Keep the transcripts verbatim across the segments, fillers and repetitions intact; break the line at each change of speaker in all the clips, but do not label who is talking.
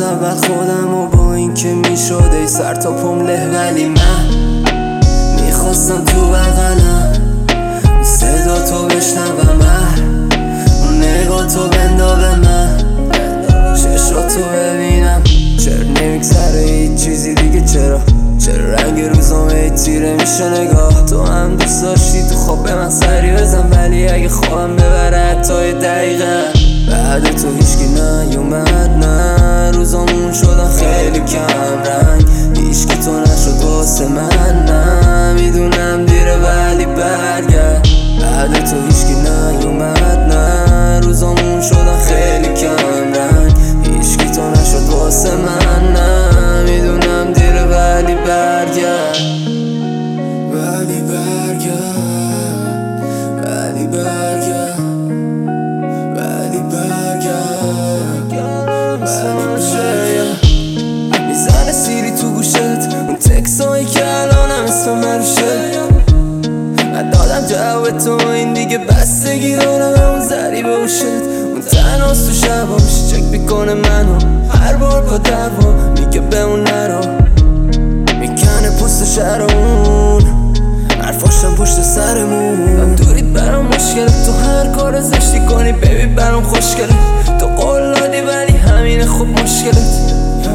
اول خودم و با این که میشد ای سر تا پم له، ولی من میخواستم تو بغلم صدا تو بشنوم، اون نگاه تو بندابه من چشاتو ببینم. چرا نمیگذره هیچ چیزی دیگه، چرا چرا رنگ روزام ای تیره میشه نگاه. تو هم دوست داشتی تو خواب به من سری بزن، ولی اگه خوابم ببره حتی یه دقیقه بعد تو هیچکی نیومد. نه روزامون شدن خیلی کم رنگ، هیچکی تو نشد واسه من. نه میدونم دیره ولی برگرد، بعد تو هیچکی نیومد. نه روزامون شدن خیلی کم رنگ، هیچکی تو نشد واسه من. نه میدونم دیره ولی برگرد، ولی برگرد، ولی برگرد، ولی برگرد، ولی برگرد. میزنه سیری تو گوشت اون تکسایی که الانم اسم من روشه. من دادم جواب تو این دیگه بستگی دارم اون ذری به اوشت. اون تناس تو شباش چک میکنه منو هر بار با دوا میگه به اون نرو، میکنه پوست شهرمون حرفاشم پشت سرمون. من دورید برام مشکله، تو هر کار زشتی کنی بیبی برام خوشگله. تو قول دادی ولی همینه خوب مشکلت،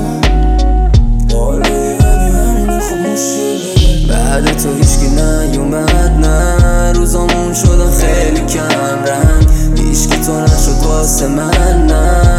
قول دادی ولی همینه خوب مشکلت. بعد تو هیچکی نیومد. نه روزامون شدن خیلی کم رنگ، هیچکی تو نشد واسه من. نه